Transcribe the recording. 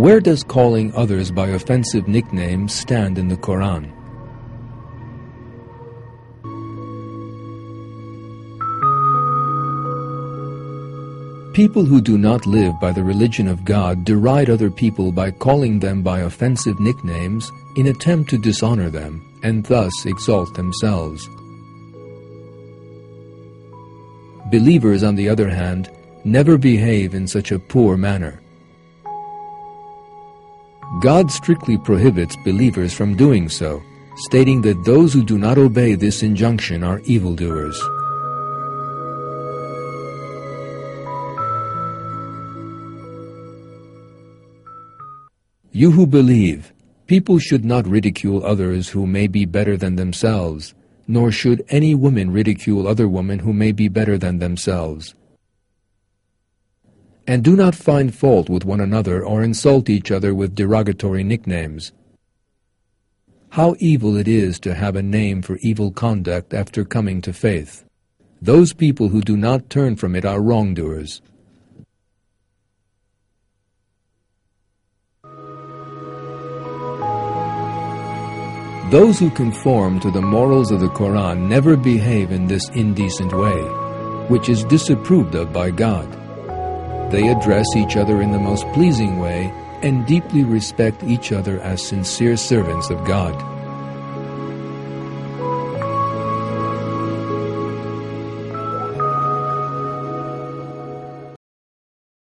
Where does calling others by offensive nicknames stand in the Quran? People who do not live by the religion of God deride other people by calling them by offensive nicknames in attempt to dishonor them and thus exalt themselves. Believers, on the other hand, never behave in such a poor manner. God strictly prohibits believers from doing so, stating that those who do not obey this injunction are evildoers. You who believe, people should not ridicule others who may be better than themselves, nor should any woman ridicule other women who may be better than themselves. And do not find fault with one another or insult each other with derogatory nicknames. How evil it is to have a name for evil conduct after coming to faith. Those people who do not turn from it are wrongdoers. Those who conform to the morals of the Quran never behave in this indecent way, which is disapproved of by God. They address each other in the most pleasing way and deeply respect each other as sincere servants of God.